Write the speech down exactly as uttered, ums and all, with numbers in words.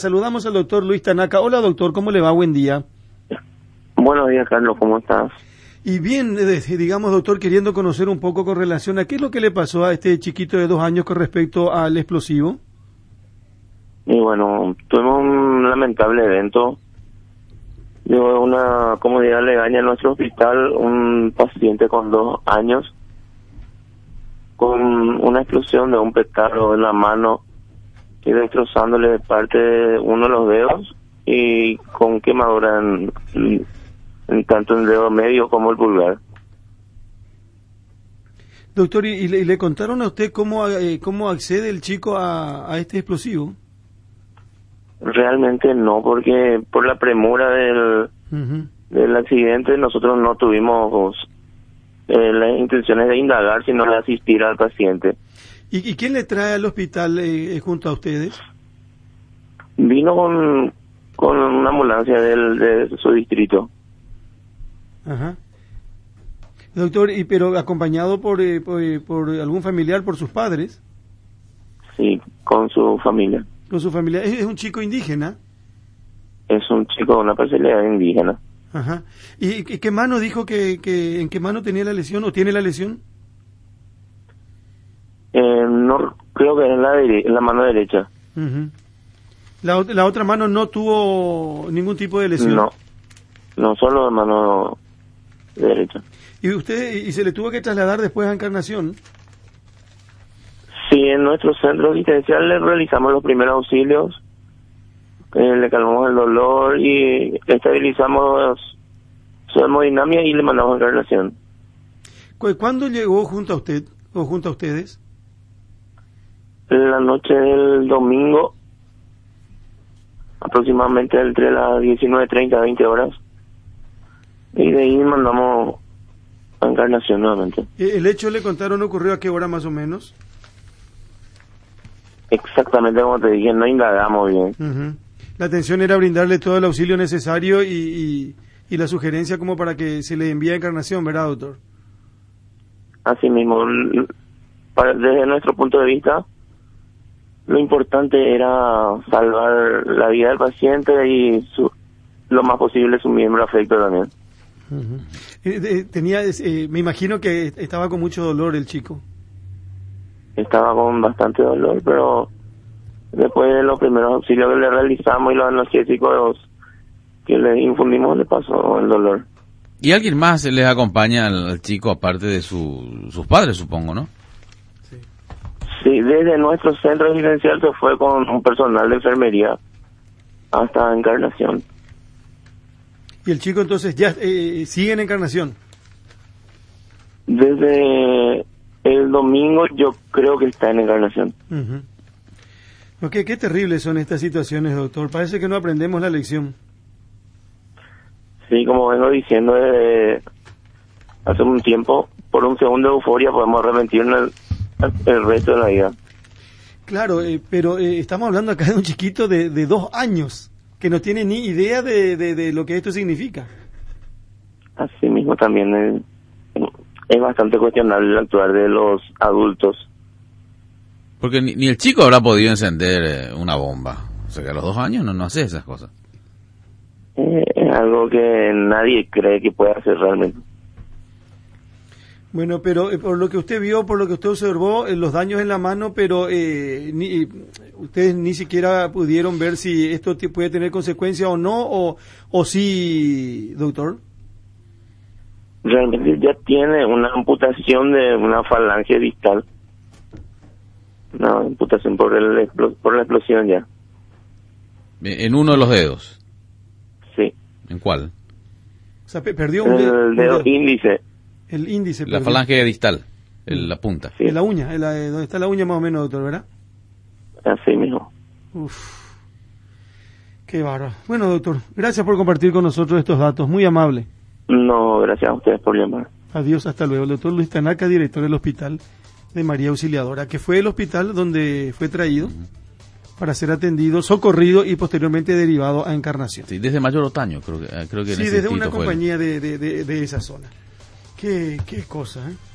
Saludamos al doctor Luis Tanaka. Hola doctor, ¿cómo le va? Buen día. Buenos días, Carlos, ¿cómo estás? Y bien, digamos doctor, queriendo conocer un poco con relación a qué es lo que le pasó a este chiquito de dos años con respecto al explosivo. Y bueno, tuvimos un lamentable evento. De una comunidad legaña en nuestro hospital, un paciente con dos años, con una explosión de un petardo en la mano y destrozándole parte de uno de los dedos y con quemadura en, en tanto el dedo medio como el pulgar. Doctor, ¿y, y, le, y le contaron a usted cómo, eh, cómo accede el chico a, a este explosivo? Realmente no, porque por la premura del, uh-huh. del accidente nosotros no tuvimos eh, las intenciones de indagar, sino de asistir al paciente. ¿Y, y quién le trae al hospital eh, junto a ustedes? Vino con, con una ambulancia del, de su distrito. Ajá. Doctor, ¿y pero acompañado por, eh, por, por algún familiar, por sus padres? Sí, con su familia. Con su familia. ¿Es, es un chico indígena? Es un chico de una parcialidad indígena. Ajá. ¿Y, y qué mano dijo que, que en qué mano tenía la lesión o tiene la lesión? Eh, no, creo que es en la, dere- en la mano derecha. Uh-huh. la, la otra mano no tuvo ningún tipo de lesión. No, no solo de mano derecha. ¿Y usted y se le tuvo que trasladar después a Encarnación? Sí, en nuestro centro asistencial le realizamos los primeros auxilios, eh, le calmamos el dolor y estabilizamos su hemodinamia y le mandamos a Encarnación. ¿Cuándo llegó junto a usted o junto a ustedes? La noche del domingo, aproximadamente entre las diecinueve treinta a veinte horas, y de ahí mandamos a Encarnación nuevamente. ¿El hecho le contaron ocurrió a qué hora más o menos? Exactamente como te dije, no indagamos bien. Uh-huh. La atención era brindarle todo el auxilio necesario y, y, y la sugerencia como para que se le envíe a Encarnación, ¿verdad, doctor? Así mismo, para, desde nuestro punto de vista, lo importante era salvar la vida del paciente y su, lo más posible su miembro afecto también. Uh-huh. eh, tenía, eh, me imagino que estaba con mucho dolor el chico. Estaba con bastante dolor, pero después de los primeros auxilios que le realizamos y los analgésicos que le infundimos, le pasó el dolor. ¿Y alguien más les acompaña al, al chico aparte de su, sus padres, supongo, no? Sí. Sí, desde nuestro centro residencial se fue con un personal de enfermería hasta Encarnación. ¿Y el chico entonces ya eh, sigue en Encarnación? Desde el domingo yo creo que está en Encarnación. Uh-huh. Okay, qué terribles son estas situaciones, doctor. Parece que no aprendemos la lección. Sí, como vengo diciendo desde hace un tiempo, por un segundo de euforia podemos arrepentirnos el, el resto de la vida. Claro, eh, pero eh, estamos hablando acá de un chiquito de, de dos años que no tiene ni idea de, de, de lo que esto significa. Así mismo también es, es bastante cuestionable el actuar de los adultos. Porque ni, ni el chico habrá podido encender eh, una bomba. O sea que a los dos años no, no hace esas cosas. Eh, es algo que nadie cree que pueda hacer realmente. Bueno, pero eh, por lo que usted vio, por lo que usted observó, eh, los daños en la mano, pero eh, ni, ustedes ni siquiera pudieron ver si esto t- puede tener consecuencias o no, o, o sí, doctor. Realmente ya tiene una amputación de una falange distal. Una amputación por, el, por la explosión ya. En uno de los dedos. Sí. ¿En cuál? O sea, pe- perdió un el dedo, un dedo dedo. índice. El índice. La perdió. falange distal, el, la punta. Sí. En la uña, en la, donde está la uña más o menos, doctor, ¿verdad? Así mismo. Uf, qué bárbaro. Bueno, doctor, gracias por compartir con nosotros estos datos, muy amable. No, gracias a ustedes por llamar. Adiós, hasta luego. El doctor Luis Tanaka, director del Hospital de María Auxiliadora, que fue el hospital donde fue traído uh-huh. para ser atendido, socorrido y posteriormente derivado a Encarnación. Sí, desde Mayor Otaño, creo que, creo que en sí, ese desde una fue compañía el... de, de, de, de esa zona. Qué, qué cosa, ¿eh?